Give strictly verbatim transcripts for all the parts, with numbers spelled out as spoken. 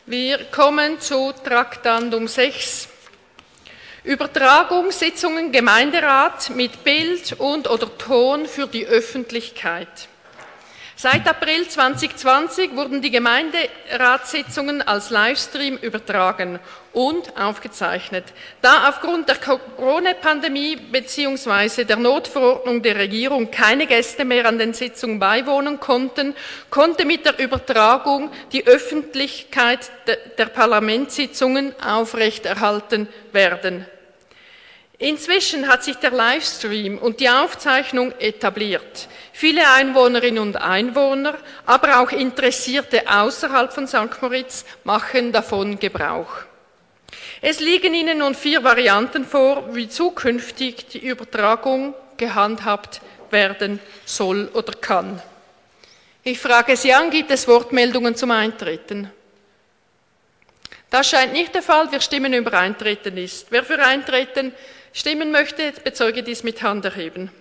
Wir kommen zu Traktandum sechs. Übertragung Sitzungen Gemeinderat mit Bild und oder Ton für die Öffentlichkeit. Seit April zweitausendzwanzig wurden die Gemeinderatssitzungen als Livestream übertragen und aufgezeichnet. Da aufgrund der Corona-Pandemie bzw. der Notverordnung der Regierung keine Gäste mehr an den Sitzungen beiwohnen konnten, konnte mit der Übertragung die Öffentlichkeit der Parlamentssitzungen aufrechterhalten werden. Inzwischen hat sich der Livestream und die Aufzeichnung etabliert. Viele Einwohnerinnen und Einwohner, aber auch Interessierte außerhalb von Sankt Moritz machen davon Gebrauch. Es liegen Ihnen nun vier Varianten vor, wie zukünftig die Übertragung gehandhabt werden soll oder kann. Ich frage Sie an, gibt es Wortmeldungen zum Eintreten? Das scheint nicht der Fall, wir stimmen über Eintreten ist. Wer für Eintreten stimmen möchte, bezeuge dies mit Hand erheben.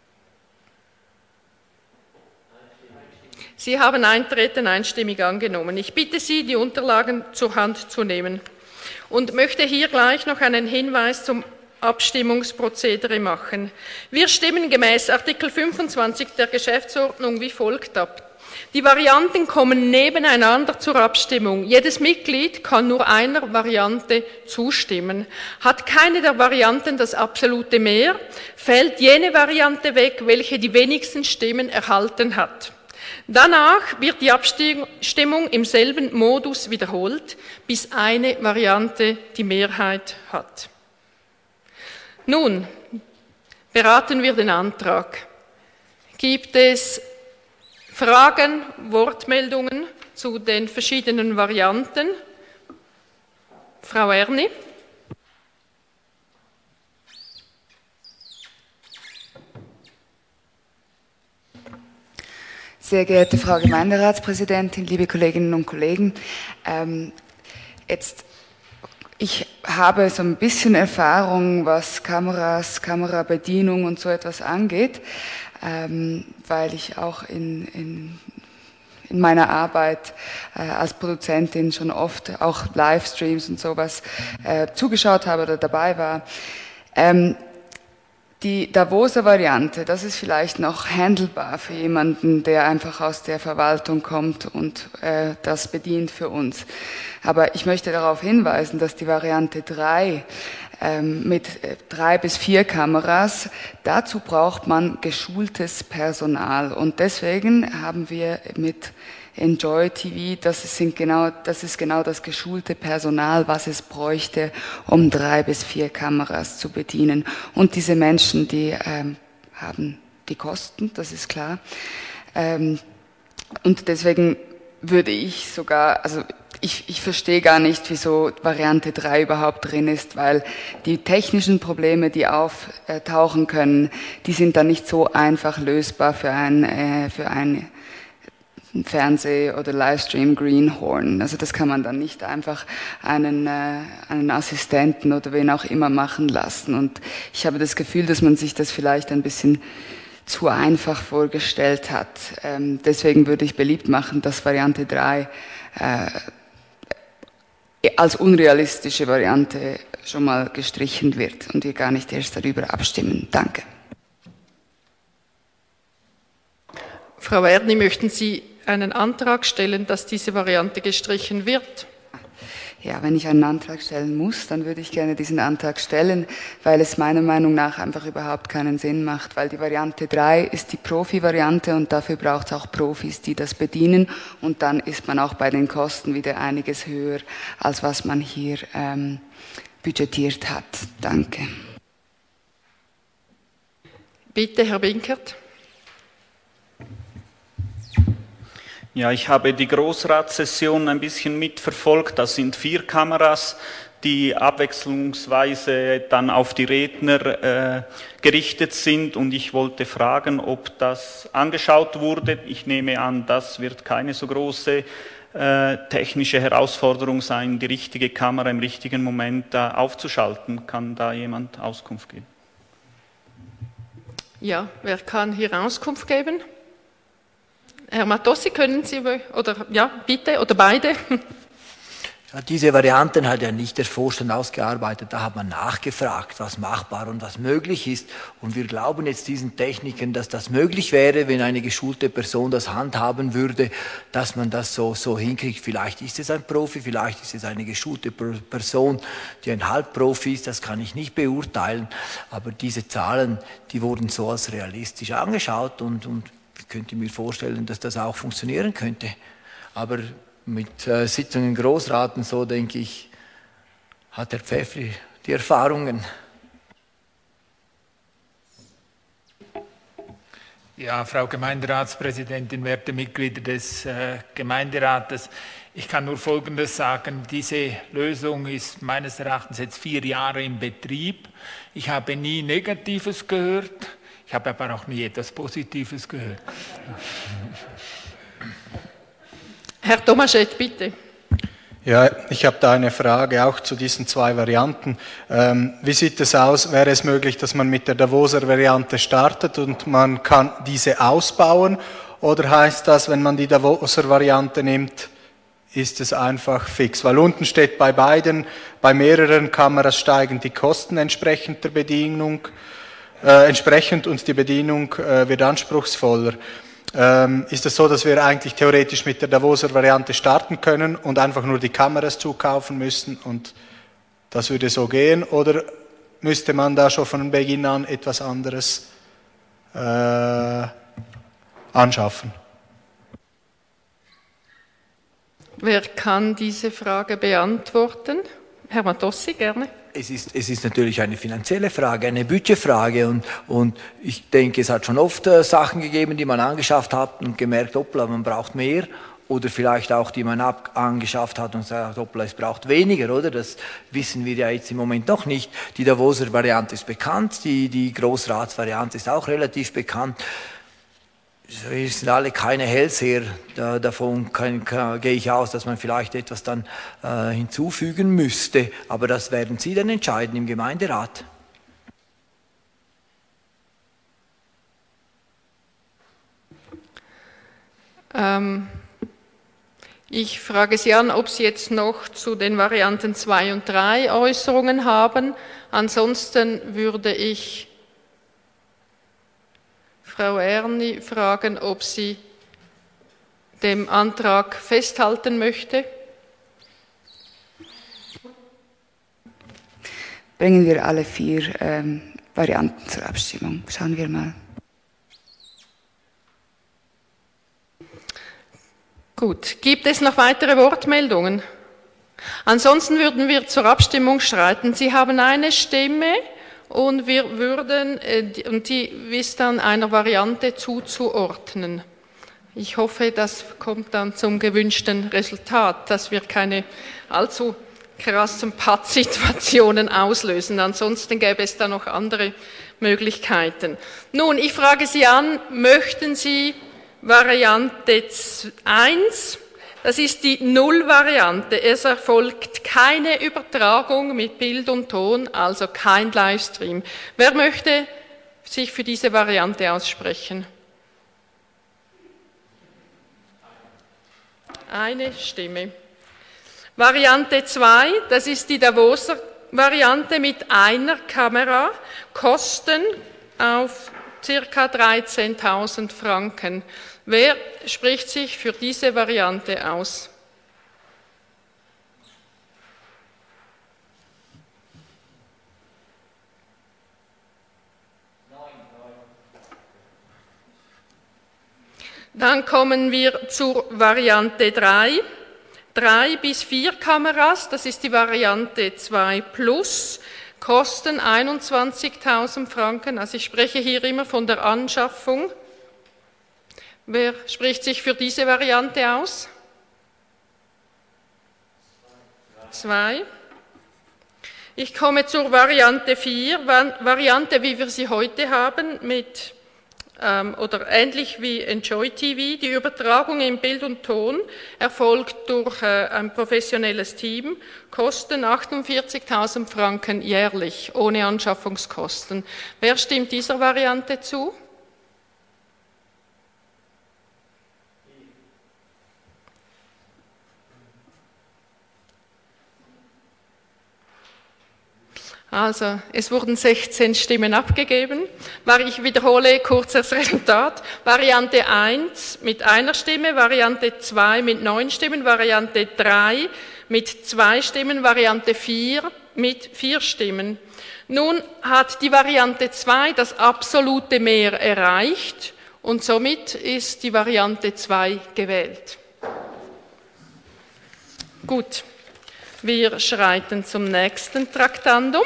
Sie haben Eintreten einstimmig angenommen. Ich bitte Sie, die Unterlagen zur Hand zu nehmen und möchte hier gleich noch einen Hinweis zum Abstimmungsprozedere machen. Wir stimmen gemäß Artikel fünfundzwanzig der Geschäftsordnung wie folgt ab. Die Varianten kommen nebeneinander zur Abstimmung. Jedes Mitglied kann nur einer Variante zustimmen. Hat keine der Varianten das absolute Mehr, fällt jene Variante weg, welche die wenigsten Stimmen erhalten hat. Danach wird die Abstimmung im selben Modus wiederholt, bis eine Variante die Mehrheit hat. Nun beraten wir den Antrag. Gibt es Fragen, Wortmeldungen zu den verschiedenen Varianten? Frau Erni. Sehr geehrte Frau Gemeinderatspräsidentin, liebe Kolleginnen und Kollegen, ähm, jetzt, ich habe so ein bisschen Erfahrung, was Kameras, Kamerabedienung und so etwas angeht, ähm, weil ich auch in, in, in meiner Arbeit äh, als Produzentin schon oft auch Livestreams und sowas äh, zugeschaut habe oder dabei war. Ähm, Die Davoser Variante, das ist vielleicht noch handelbar für jemanden, der einfach aus der Verwaltung kommt und äh, das bedient für uns. Aber ich möchte darauf hinweisen, dass die Variante drei ähm, mit äh, drei bis vier Kameras, dazu braucht man geschultes Personal. Und deswegen haben wir mit Enjoy T V, das ist, sind genau, das ist genau das geschulte Personal, was es bräuchte, um drei bis vier Kameras zu bedienen. Und diese Menschen, die ähm, haben die Kosten, das ist klar. Ähm, und deswegen würde ich sogar, also ich, ich verstehe gar nicht, wieso Variante drei überhaupt drin ist, weil die technischen Probleme, die auftauchen können, die sind dann nicht so einfach lösbar für ein, äh, für ein Fernseh- oder Livestream Greenhorn. Also das kann man dann nicht einfach einen, äh, einen Assistenten oder wen auch immer machen lassen. Und ich habe das Gefühl, dass man sich das vielleicht ein bisschen zu einfach vorgestellt hat. Ähm, deswegen würde ich beliebt machen, dass Variante drei äh, als unrealistische Variante schon mal gestrichen wird und wir gar nicht erst darüber abstimmen. Danke. Frau Erni, möchten Sie einen Antrag stellen, dass diese Variante gestrichen wird? Ja, wenn ich einen Antrag stellen muss, dann würde ich gerne diesen Antrag stellen, weil es meiner Meinung nach einfach überhaupt keinen Sinn macht, weil die Variante drei ist die Profi-Variante und dafür braucht es auch Profis, die das bedienen und dann ist man auch bei den Kosten wieder einiges höher, als was man hier ähm, budgetiert hat. Danke. Bitte, Herr Binkert. Ja, ich habe die Großratssession ein bisschen mitverfolgt. Das sind vier Kameras, die abwechslungsweise dann auf die Redner äh, gerichtet sind. Und ich wollte fragen, ob das angeschaut wurde. Ich nehme an, das wird keine so große äh, technische Herausforderung sein, die richtige Kamera im richtigen Moment äh, aufzuschalten. Kann da jemand Auskunft geben? Ja, wer kann hier Auskunft geben? Herr Matossi, können Sie, oder ja, bitte, oder beide? Diese Varianten hat ja nicht der Vorstand ausgearbeitet, da hat man nachgefragt, was machbar und was möglich ist. Und wir glauben jetzt diesen Technikern, dass das möglich wäre, wenn eine geschulte Person das handhaben würde, dass man das so, so hinkriegt. Vielleicht ist es ein Profi, vielleicht ist es eine geschulte Person, die ein Halbprofi ist, das kann ich nicht beurteilen. Aber diese Zahlen, die wurden so als realistisch angeschaut und, und ich könnte mir vorstellen, dass das auch funktionieren könnte. Aber mit äh, Sitzungen in Großraten, so denke ich, hat Herr Pfeffli die Erfahrungen. Ja, Frau Gemeinderatspräsidentin, werte Mitglieder des äh, Gemeinderates, ich kann nur Folgendes sagen, diese Lösung ist meines Erachtens jetzt vier Jahre im Betrieb. Ich habe nie Negatives gehört, ich habe aber auch nie etwas Positives gehört. Herr Tomaschett, bitte. Ja, ich habe da eine Frage auch zu diesen zwei Varianten. Ähm, wie sieht es aus? Wäre es möglich, dass man mit der Davoser Variante startet und man kann diese ausbauen? Oder heißt das, wenn man die Davoser Variante nimmt, ist es einfach fix? Weil unten steht bei beiden, bei mehreren Kameras steigen die Kosten entsprechend der Bedienung, äh, entsprechend und die Bedienung äh, wird anspruchsvoller. Ähm, ist es so, dass wir eigentlich theoretisch mit der Davoser Variante starten können und einfach nur die Kameras zukaufen müssen und das würde so gehen? Oder müsste man da schon von Beginn an etwas anderes äh, anschaffen? Wer kann diese Frage beantworten? Herr Matossi, gerne. Es ist, es ist natürlich eine finanzielle Frage, eine Budgetfrage und, und ich denke, es hat schon oft äh, Sachen gegeben, die man angeschafft hat und gemerkt, hoppla, man braucht mehr oder vielleicht auch, die man ab, angeschafft hat und sagt, hoppla, es braucht weniger, oder? Das wissen wir ja jetzt im Moment noch nicht. Die Davoser Variante ist bekannt, die, die Großratsvariante ist auch relativ bekannt. Wir sind alle keine Hellseher, da, davon kann, kann, gehe ich aus, dass man vielleicht etwas dann äh, hinzufügen müsste, aber das werden Sie dann entscheiden im Gemeinderat. Ähm, ich frage Sie an, ob Sie jetzt noch zu den Varianten zwei und drei Äußerungen haben. Ansonsten würde ich Frau Erni fragen, ob sie dem Antrag festhalten möchte. Bringen wir alle vier ähm, Varianten zur Abstimmung. Schauen wir mal. Gut, gibt es noch weitere Wortmeldungen? Ansonsten würden wir zur Abstimmung schreiten. Sie haben eine Stimme. Und wir würden, und die ist dann einer Variante zuzuordnen. Ich hoffe, das kommt dann zum gewünschten Resultat, dass wir keine allzu krassen Pattsituationen auslösen. Ansonsten gäbe es da noch andere Möglichkeiten. Nun, ich frage Sie an, möchten Sie Variante eins? Das ist die Null-Variante. Es erfolgt keine Übertragung mit Bild und Ton, also kein Livestream. Wer möchte sich für diese Variante aussprechen? Eine Stimme. Variante zwei, das ist die Davoser Variante mit einer Kamera, Kosten auf ca. dreizehntausend Franken. Wer spricht sich für diese Variante aus? Dann kommen wir zur Variante drei. Drei bis vier Kameras, das ist die Variante zwei plus, kosten einundzwanzigtausend Franken. Also ich spreche hier immer von der Anschaffung. Wer spricht sich für diese Variante aus? Zwei. Ich komme zur Variante vier, Variante, wie wir sie heute haben, mit, ähm, oder ähnlich wie Enjoy T V. Die Übertragung in Bild und Ton erfolgt durch äh, ein professionelles Team, kosten achtundvierzigtausend Franken jährlich, ohne Anschaffungskosten. Wer stimmt dieser Variante zu? Also, es wurden sechzehn Stimmen abgegeben. Ich wiederhole kurz das Resultat. Variante eins mit einer Stimme, Variante zwei mit neun Stimmen, Variante drei mit zwei Stimmen, Variante vier mit vier Stimmen. Nun hat die Variante zwei das absolute Mehr erreicht und somit ist die Variante zwei gewählt. Gut. Wir schreiten zum nächsten Traktandum.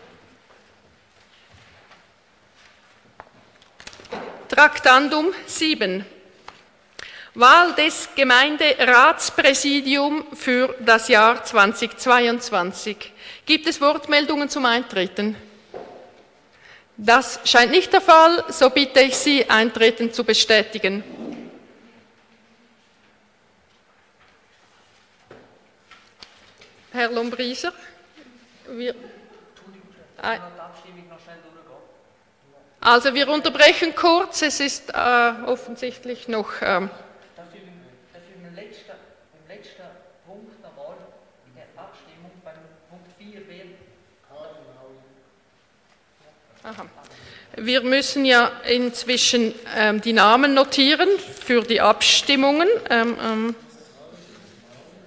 Traktandum sieben. Wahl des Gemeinderatspräsidiums für das Jahr zweitausendzweiundzwanzig. Gibt es Wortmeldungen zum Eintreten? Das scheint nicht der Fall, so bitte ich Sie, Eintreten zu bestätigen. Herr Lombriser, wir, also wir unterbrechen kurz, es ist äh, offensichtlich noch... Ähm, Darf ich im letzten, im letzten Punkt nochmal in der Abstimmung beim Punkt vier wählen? Aha. Wir müssen ja inzwischen ähm, die Namen notieren für die Abstimmungen. Ähm, ähm,